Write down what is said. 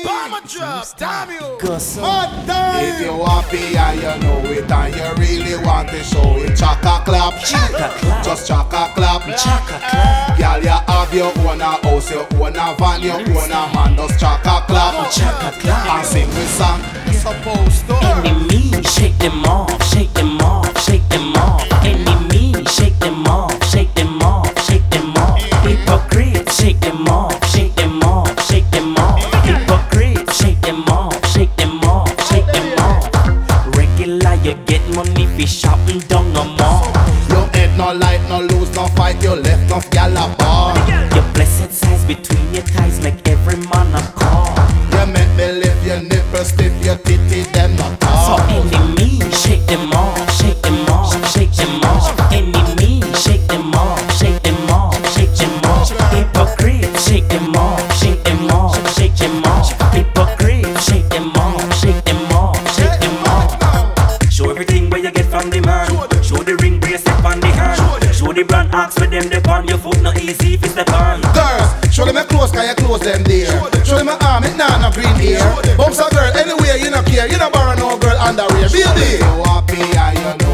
Bomber drop, damn you. If you happy and you know it and you really want to show it, chaka clap, just chaka clap. Girl, you have your own house, your own van, your own man, just chaka clap. And sing this song. You're supposed to. Enemy, shake them off, shake them off, shake them off. Enemy, shake them off, shake them off, shake them off. Hypocrite, shake them off, shake them off, shake them off. Hypocrite, shake them off, shake them off, shake them off. Regular, you get money for shopping down no more. Your head no light, no lose, no fight, you left no gal a bar. Your blessed size between your thighs make every man a call. You make me lift your nipples stiff, your titty them not So talk. enemy, shake them off, shake them off, shake them off. Enemy, shake them off, shake them off, shake them off. Hypocrite, shake them off, shake them off, shake them off. Hypocrite, shake them off, shake them off, shake them off. Show everything where you get from the man. Show the ring bracelet on the hand. Show the brand axe with them dip on your foot, not easy if it's the pan. Girls, show them your clothes, cause your clothes them there. Show them your arm, it nah no green hair. Bumps a girl anywhere, you no care. You no borrow no girl underwear. Baby, you happy and you know